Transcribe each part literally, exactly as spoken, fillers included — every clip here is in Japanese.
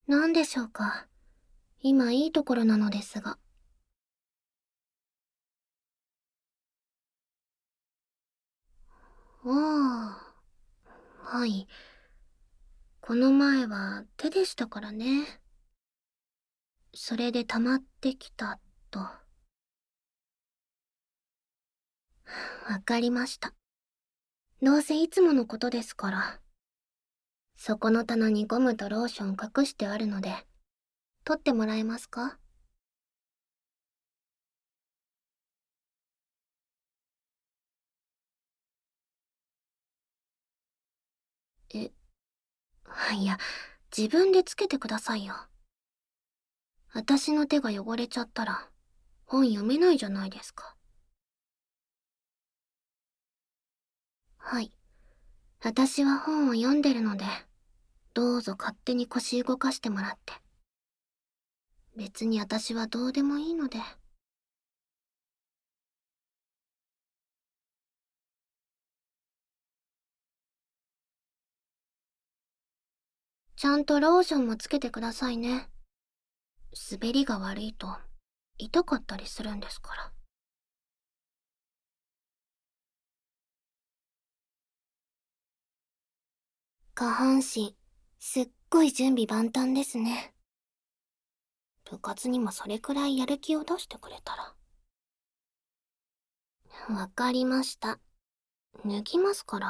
何でしょうか。今いいところなのですが。ああ、はい。この前は手でしたからね。それで溜まってきたと。わかりました。どうせいつものことですから。そこの棚にゴムとローション隠してあるので、取ってもらえますか？え、いや、自分でつけてくださいよ。私の手が汚れちゃったら、本読めないじゃないですか。はい。私は本を読んでるので、どうぞ勝手に腰動かしてもらって。別に私はどうでもいいので。ちゃんとローションもつけてくださいね。滑りが悪いと痛かったりするんですから。下半身、すっごい準備万端ですね。部活にもそれくらいやる気を出してくれたら。わかりました。脱ぎますから。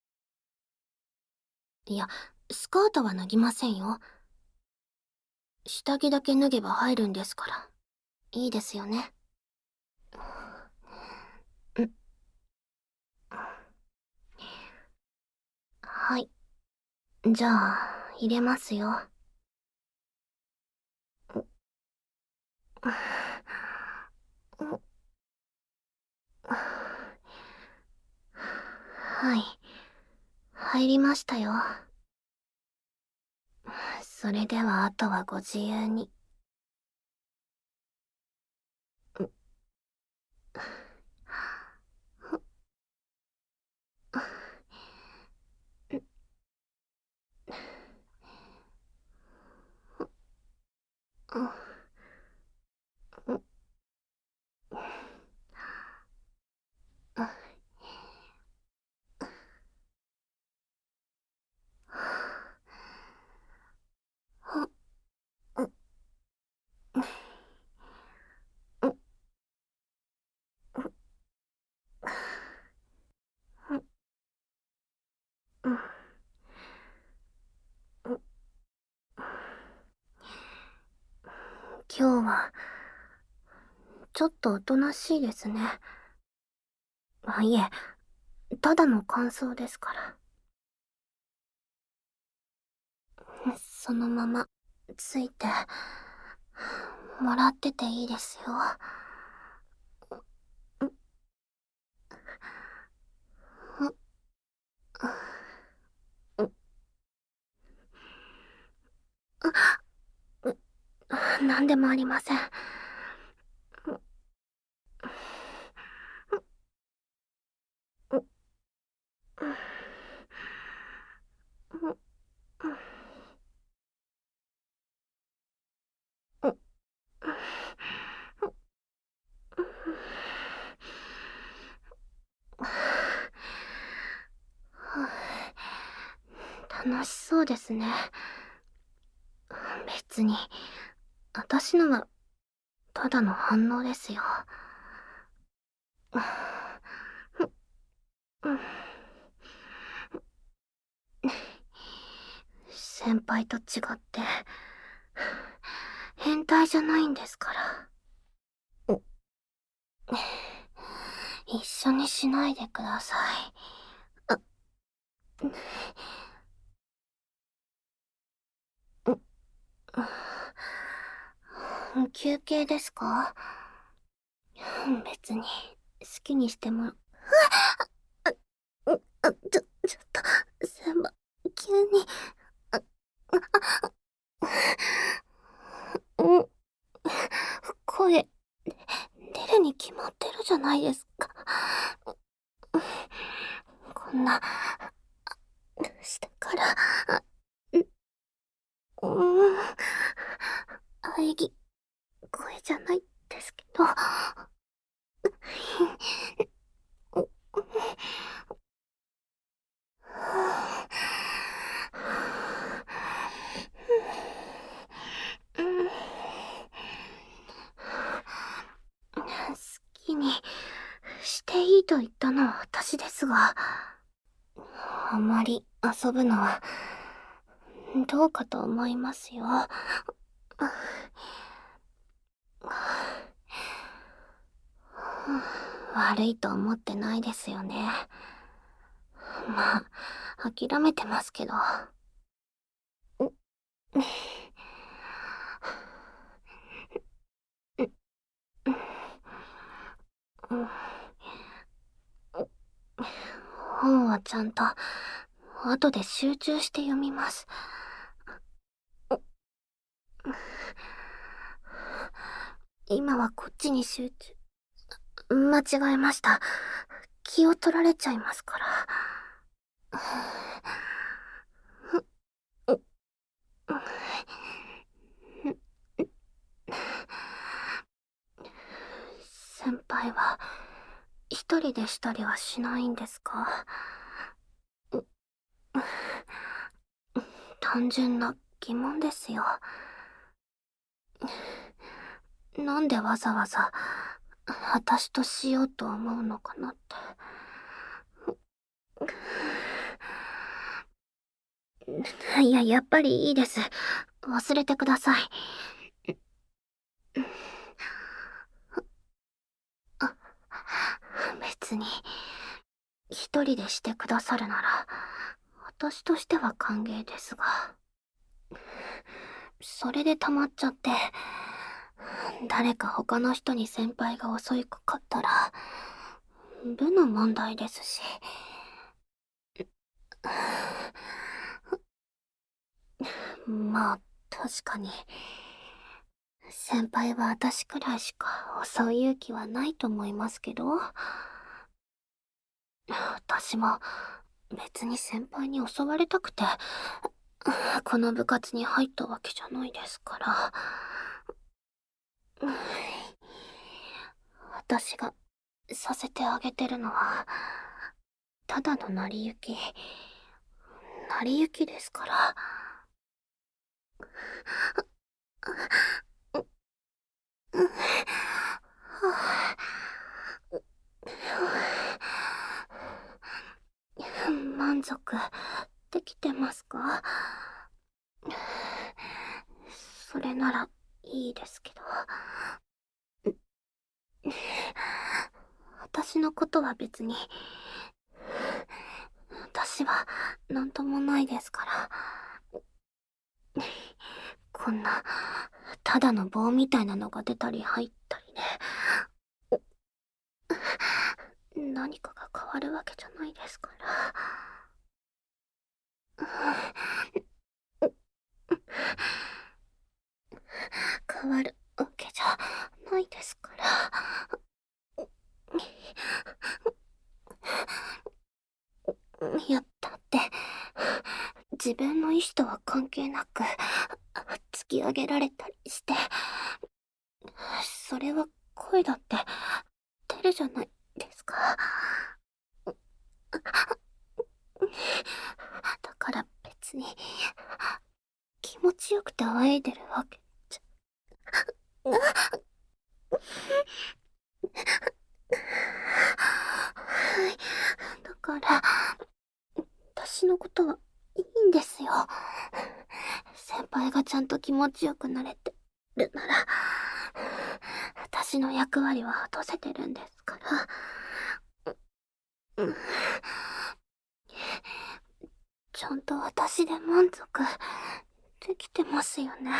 いや、スカートは脱ぎませんよ。下着だけ脱げば入るんですから。いいですよね。ん、はい。じゃあ、入れますよ。はい。入りましたよ。それではあとはご自由に。今日は、ちょっとおとなしいですね。あ、いえ、ただの感想ですから。そのまま、ついて、もらってていいですよ。なんでもありません。楽しそうですね。別に、私のは、ただの反応ですよ。先輩と違って、変態じゃないんですから。一緒にしないでください。休憩ですか？別に、好きにしても。あ、ちょ、ちょっと、先輩、急に。うん、声、出るに決まってるじゃないですか。こんな、してから、う、うん、 喘ぎ声じゃないですけど。好きにしていいと言ったのは私ですが、あまり遊ぶのはどうかと思いますよ。悪いと思ってないですよね。まあ、諦めてますけど。本はちゃんと後で集中して読みます。今はこっちに集中。間違えました。気を取られちゃいますから。先輩は一人でしたりはしないんですか？単純な疑問ですよ。なんでわざわざ私としようと思うのかなって。いや、やっぱりいいです。忘れてください。あ、別に、一人でしてくださるなら、私としては歓迎ですが。それで溜まっちゃって、誰か他の人に先輩が襲いかかったら、部の問題ですし。まあ、確かに。先輩は私くらいしか襲う勇気はないと思いますけど。私も別に先輩に襲われたくて、この部活に入ったわけじゃないですから。私がさせてあげてるのは、ただの成り行き、成り行きですから。満足できてますか？それならいいですけど。私のことは別に、私はなんともないですから。こんな、ただの棒みたいなのが出たり入ったりね。何かが変わるわけじゃないですから。変わるわけじゃないですから。いや、だって、自分の意志とは関係なく、突き上げられたりして、それは声だって出るじゃないですか。だから別に、気持ちよくて騒いでるわけじゃ。だから、私のことはいいんですよ。先輩がちゃんと気持ちよくなれてるなら、私の役割は果たせてるんですから。ちゃんと私で満足できてますよね。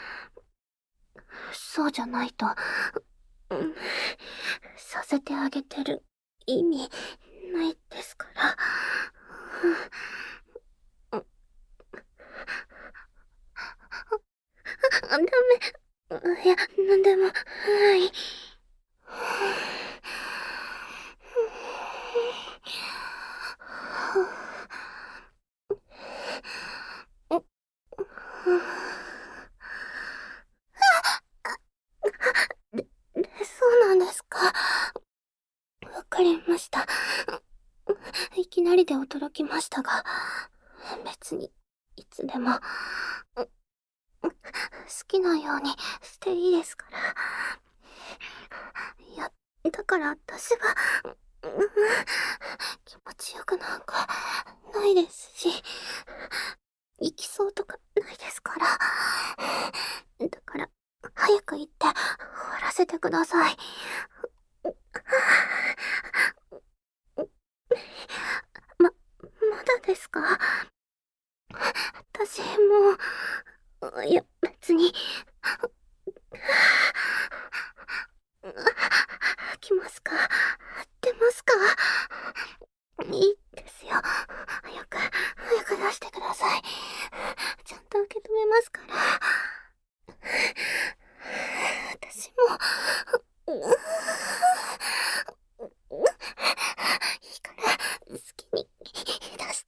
そうじゃないと、させてあげてる意味ないですから。ダメ。いや、なんでも、はい。 で驚きましたが、別に、いつでも、好きなようにしていいですから。いや、だから私は、気持ちよくなんかないですし、行きそうとかないですから。だから、早く行って終わらせてください。ま、まだですか？私もう、いや、別に、来ますか？出ますか？いいですよ。早く、早く出してください。ちゃんと受け止めますから。私も、いいから、好きに出して。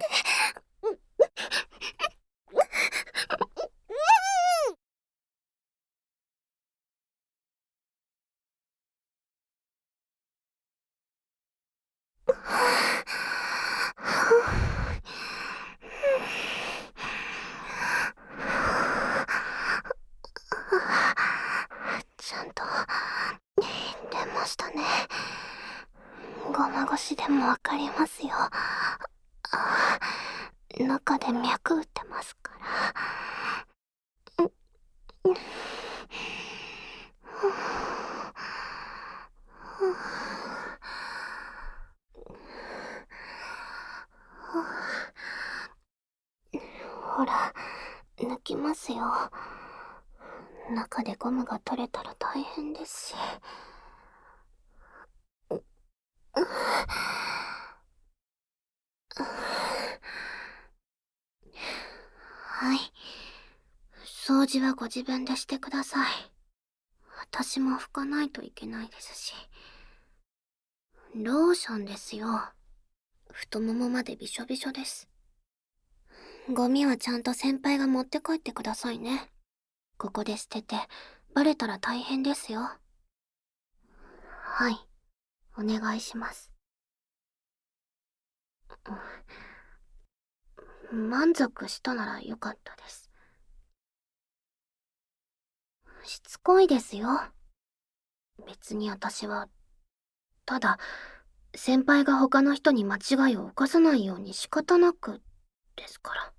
ちゃんと出ましたね。ゴム越しでもわかりますよ。中で脈打ってますから。ほら、抜きますよ。中でゴムが取れたら大変ですし。はい。掃除はご自分でしてください。私も拭かないといけないですし。ローションですよ。太ももまでびしょびしょです。ゴミはちゃんと先輩が持って帰ってくださいね。ここで捨てて、バレたら大変ですよ。はい、お願いします。満足したならよかったです。しつこいですよ。別に私は、ただ、先輩が他の人に間違いを犯さないように仕方なく、ですから。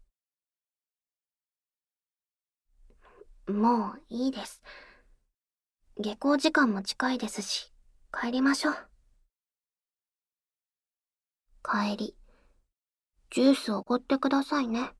もういいです。下校時間も近いですし、帰りましょう。帰り、ジュースおごってくださいね。